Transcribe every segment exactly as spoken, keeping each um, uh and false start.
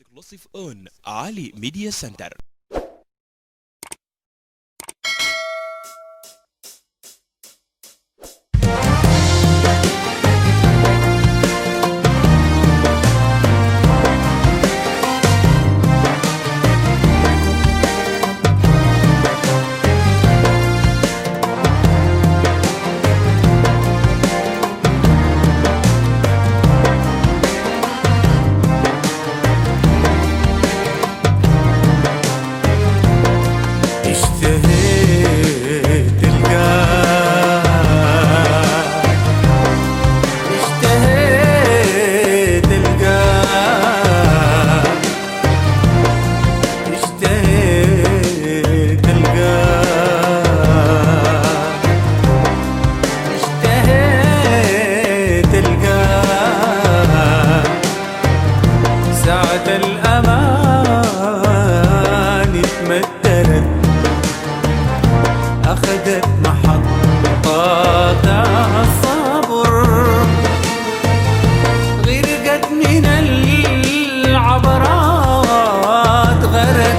Exclusive on Ali Media Center. الأمان اتمددت أخذت محطات الصبر غرقت من العبرات غرق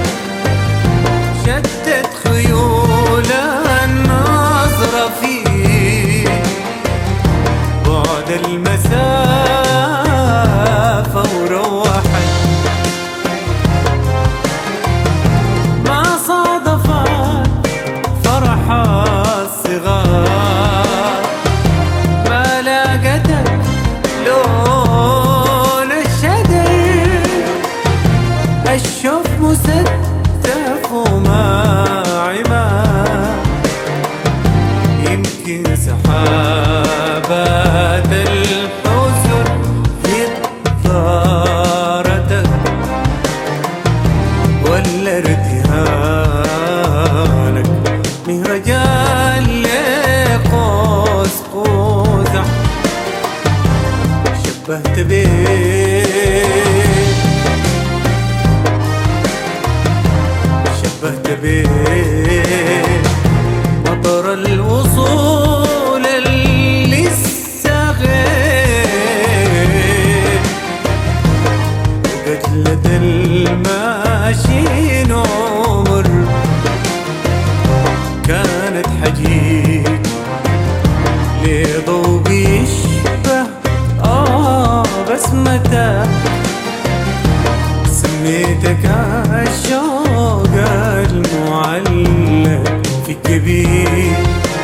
شتت خيول النظرة في بعد المسافة وروحت الشوف مستف وما عمى يمكن سحابات الحزن في ضارتك ولا ارتهانك مهرجان لقوس قوزح شبهت بيه شبهت بيه مطر الوصول اللي السغير وقتلة الماشين عمر كانت حجيج لضوء يشبه آه بسمته سميتك عالشوق المعلق في الكبير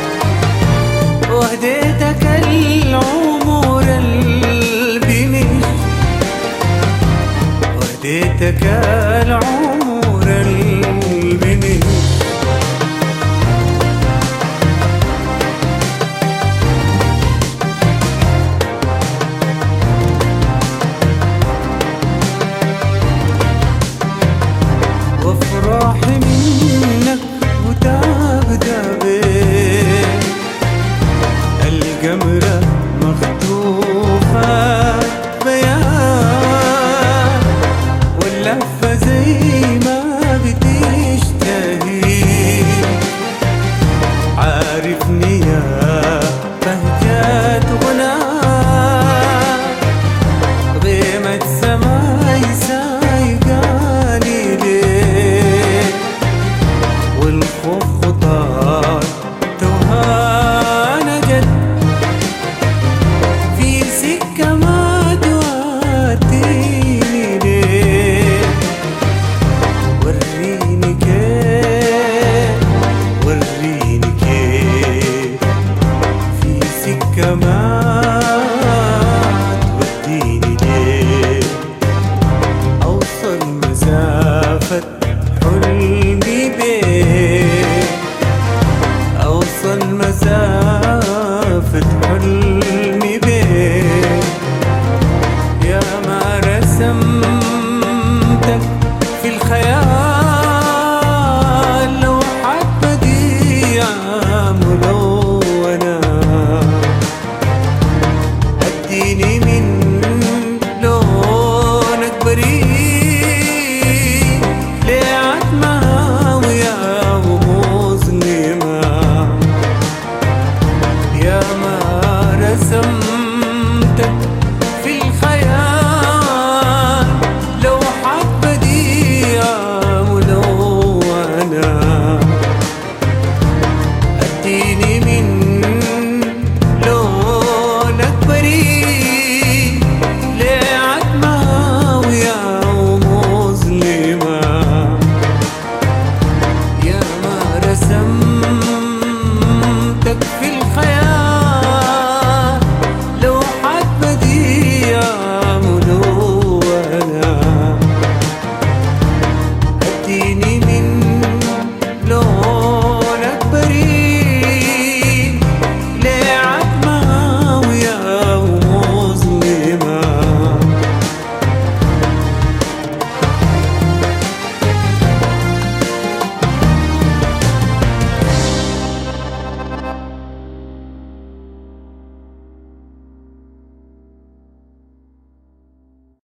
وهديتك العمر البنش وهديتك العمر البنش وافرح منك وتبدا بيه القمرة مخطوفة بيان واللفة زي ما بتشتهي عارفني يا بهجة غناء غيمة سماي سايقاني ليه والخوف خطار توهانة جد في سكة ما توديني ليه وريني كيف وريني كيف في سكة ما توديني ليه أوصل مسافة حلمي بيه أوصل مسافة حلمي بيه يا ما رسمتك